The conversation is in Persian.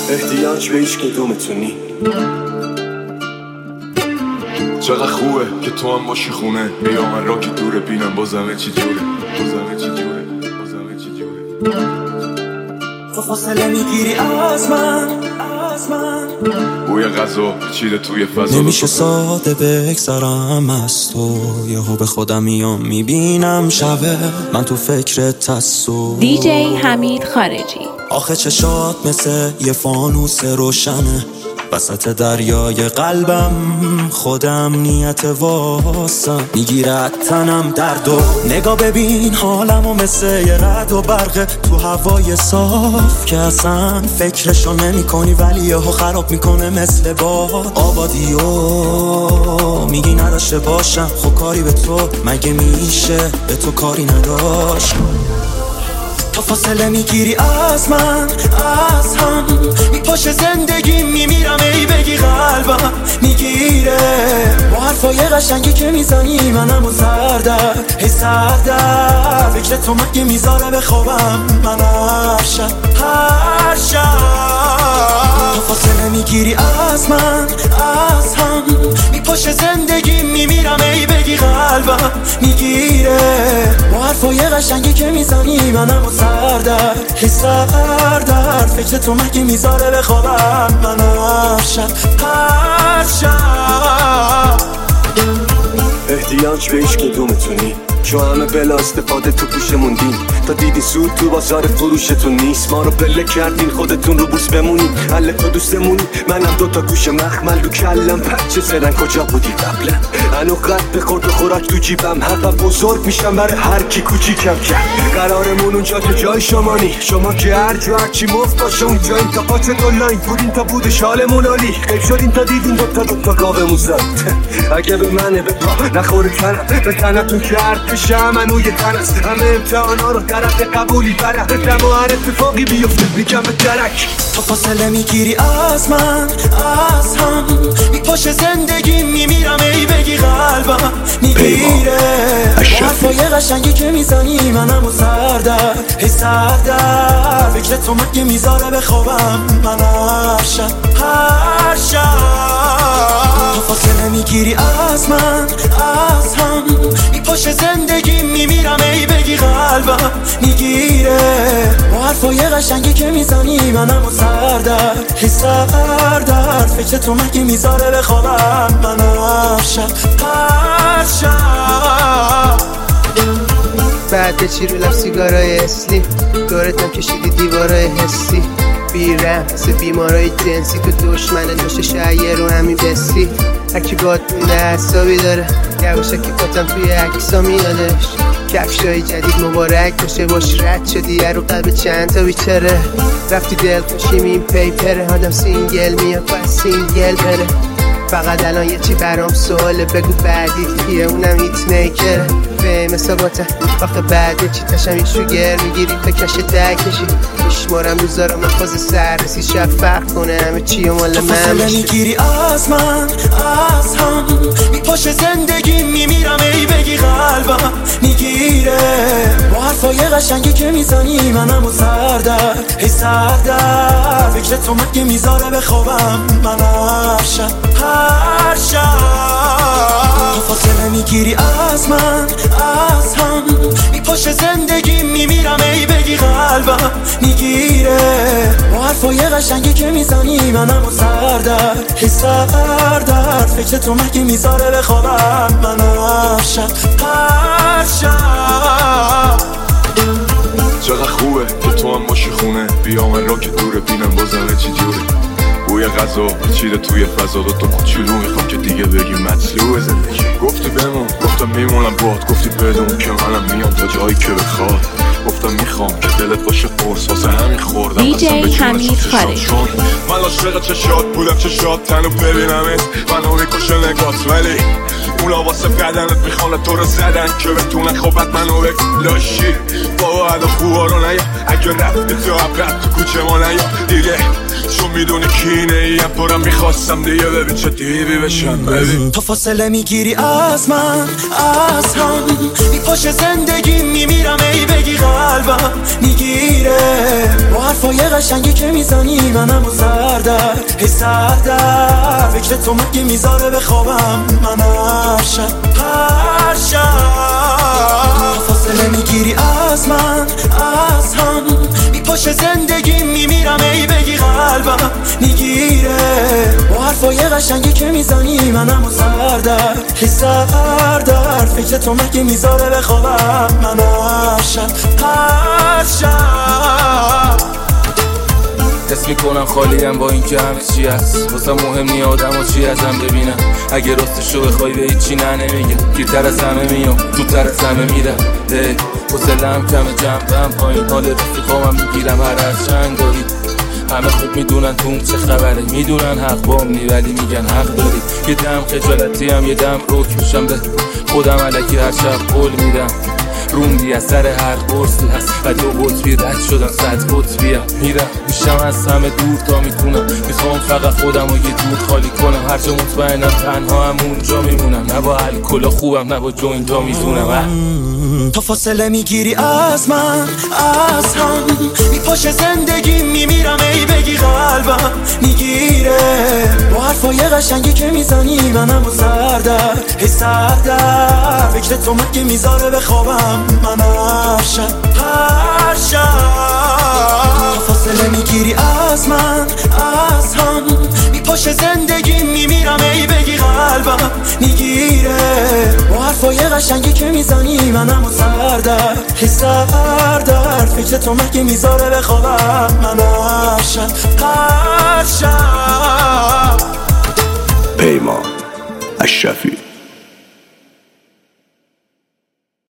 احتیاج به هیچ کدومتونی. چقدر خوبه که تو هم باشی خونه، بیا من را که دوره بینم بازمه چی جوره، بازمه چی جوره، بازمه چی جوره. تو فاصله میگیری از من بوی غذا چیده توی فضا، نمیشه ساده بگذرم از تو. یهو به خودم میام میبینم شبه من تو فکرت هستو. دیجی حمید خارجی. آخه چشات مثل یه فانوس روشنه وسط دریای قلبم، خودم نیت واسم میگیرد تنم درد و نگاه ببین حالمو مثل یه رد و برق تو هوای صاف که اصلا فکرشو نمی کنی ولی یهو خراب میکنه مثل باد. آبادیو میگی نداشته باشم، خب کاری به تو مگه میشه به تو کاری نداشت. تو فاصله میگیری از من از هم، میپاشه زندگی میمیرم ای بگی قلبم میگیره با حرفای قشنگی که میزنی منم و سردرد هی سردرد. فکر تو مگه میذاره بخوابم من هر شب تو فاصله میگیری از من از هم، میپاشه زندگی میمیرم ای بگی قلبم میگیره با حرفای قشنگی که میزنی منم و سردرد هی سردرد. فکر تو مگه میذاره بخوابم من هر شب احتیاج به هیچ کدومتونی. چون همه بلا استفاده تو پوشه موندین، تا دیدین سود تو بازار فروشتون نیست. ما رو بله کردین خودتون رو بوس بمونین، حل تو دوستمونی. منم دوتا گوش مخمل رو کلم پچه زدن کجا بودی قبلا. هنو قد بخورد و خوراک تو جیبم، حقا بزرگ میشم برای هر کی کوچیکم کرد. قرارمون اونجا که جای شما نی، شما که هر جا هرچی مفت باشه اونجا این تا پاچه دلاین بودین تا بودش حالمون عالی. قیب شدین تا دیدین دوتا گاومون زد. اگه به منه به پا نخوره تنم به تنتون کرد پیشم منو یه تن است. همه امتحانا رو طرف قبولی برم دم و هر اتفاقی بیفته میگم به درک. تو فاصله میگیری از من از هم، میپاشه زندگی میمیرم ای بگی قلبم میگیره با حرفای قشنگی که میزنی منم و سردرد هی سردرد. فکر تو مگه میذاره بخوابم من هر شب تو فاصله میگیری از من از هم، میپاشه زندگی میمیرم ای بگی قلبم میگیره با حرفای قشنگی که میزنی منم و سردرد هی سردرد. فکر تو مگه میذاره بخوابم من هر شب بعد چی رو لب سیگارای اسلی دورتم کشیدی دیوارای حسی بیرم مثل بیمارای جنسی تو دشمنه داشته شایه رو همین بسی. هرکی باد مونده حسابی داره یواشکی پاتم توی عکسا میادش. کفشای جدید مبارک باشه باش رد شدی رو قلب چند تا بیچاره. رفتی دل خوشیم این پیپره آدم سینگل میاد باید سینگل بره. فقط الان یه چی برام سواله بگو بعدی کیه اونم هیت میکره. به مسابقه آخه بعد چی تشم یک شوگر میگیری تا کش ده کشی میشمارم روزارم فاز سررسی شب فرق کنه همه چی و مال من. تو فاصله میگیری از من از هم، میپاشه زندگی میمیرم ای بگی قلبم میگیره با حرفای قشنگی که میزنی منم و سردرد هی سردرد. فکر تو مگه میذاره بخوابم من هر شب تو فاصله میگیری از من از هم، میپاشه زندگی میمیرم ای بگی قلبم میگیره با حرفای قشنگی که میزنی منم و سردرد هی سردرد. فکر تو مگه میذاره بخوابم من هر شب چقدر خوبه که تو هم باشی خونه، بیا من را که دوره بینم بازمه چی جوره. بوی غذا چیده توی فضا دوتا کوچولو میخوام که دیگه بگی مطلوب زندگی. گفتی بمون گفتم میمونم باد، گفتی بدون که منم میام تا جایی که بخواد. گفتم میخوام که دلت باشه قرص واسه همین خوردم دیجی حمید خارجی. من عاشق چشات بودم چشات تنو ببینمت منو میکشه نگات ولی اونا واسه بدنت میخوان تو رو زدن که بتونن خوبت منو بلاشی. با عدا خوبا رو نیا اگه رفتی تو عبرت تو کوچه ما نیا دیگه چون میدونی کینه ایم پرم میخواستم دیگه ببین چه دیوی بشم ببین تو فاصله میگیری از من از هم میپاشه زندگی میمیرم ای بگی قلبم میگیره با حرفای قشنگی که میزنی منم و سردرد هی سردرد فکر تو مگه میذاره بخوابم من هر شب فاصله میگیری از من از هم میپاشه زندگی میمیرم ای بگی قلبم میگیره با حرفای قشنگی که میزنی منم و سردرد هی سردرد فکر تو مگه میذاره بخوابم من هر شب حس میکنم خالیم با این که همه چی هست واسه مهم نی آدم و چی ازم ببینم اگه راستشو بخوای به هیچی نه نمیگم دیرتر از همه میام زودتر از همه میرم حوصله‌ام کمه جنبم پایین حال رفیقامم میگیرم هر از چند داری همه خوب میدونن تو چه خبره میدونن حق بام نی ولی میگن حق داری یه دم خجالتی هم یه دم روک میشم به خودم الکی هر شب قول میدم روندی از سر هر قرصی هست و دو قطبی رد شدن 100 قطبیم میرم میشم از همه دور تا میتونم میخوام فقط خودم رو یه دور خالی کنم هر جا مطمئنم تنها هم اونجا میمونم نه با الکل خوبم نه با جوینتا میتونم تو فاصله میگیری از من از هم میپاشه زندگی میمیرم ای بگی قلبم میگیره با حرفای قشنگی که میزنی منم و سردرد هی سردرد فکر تو مگه میذاره بخوابم من هر شب تو فاصله میگیری از من از هم میپاشه زندگی میمیرم ای بگی قلبم میگیره با حرفای قشنگی که میزنی منم و سردرد هی سردرد فکر تو مگه میذاره بخوابم من هر شب پیمان اشرفی